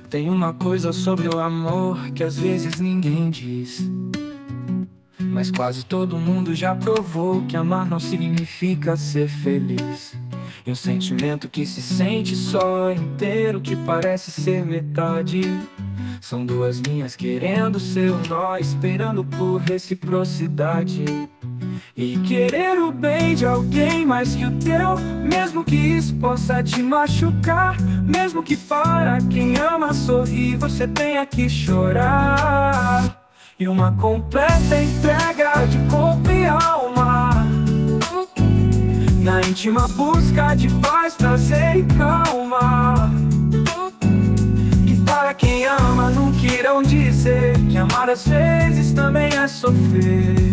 Tem uma coisa sobre o amor que às vezes ninguém diz, mas quase todo mundo já provou que amar não significa ser feliz. E um sentimento que se sente só inteiro, que parece ser metade. São duas linhas querendo ser um nó, esperando por reciprocidade. E querer o bem de alguém mais que o teu, mesmo que isso possa te machucar, mesmo que para quem ama sorrir você tenha que chorar. E uma completa entrega de corpo e alma, na íntima busca de paz, prazer e calma. E para quem ama nunca irão dizer que amar às vezes também é sofrer.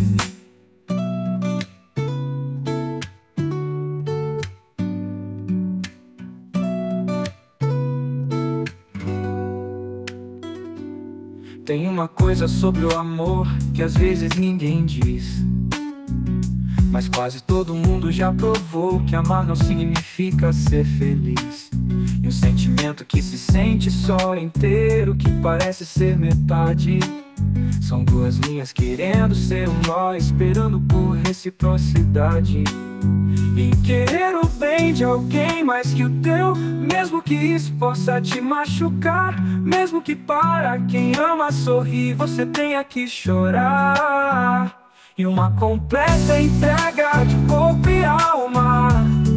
Tem uma coisa sobre o amor que às vezes ninguém diz, mas quase todo mundo já provou que amar não significa ser feliz. E um sentimento que se sente só inteiro, que parece ser metade. São duas linhas querendo ser um nó, esperando por reciprocidade. E querer o bem de alguém mais que o teu, mesmo que isso possa te machucar, mesmo que para quem ama sorrir você tenha que chorar. E uma completa entrega de corpo e alma,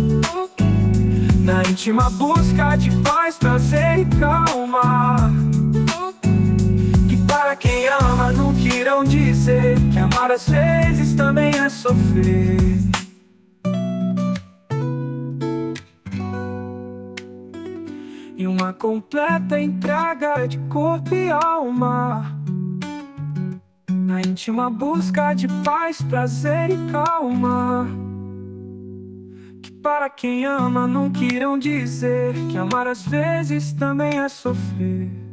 na íntima busca de paz, prazer e calma. Que para quem ama nunca irão dizer que amar às vezes também é sofrer. E uma completa entrega de corpo e alma, na íntima busca de paz, prazer e calma. Que para quem ama nunca irão dizer que amar às vezes também é sofrer.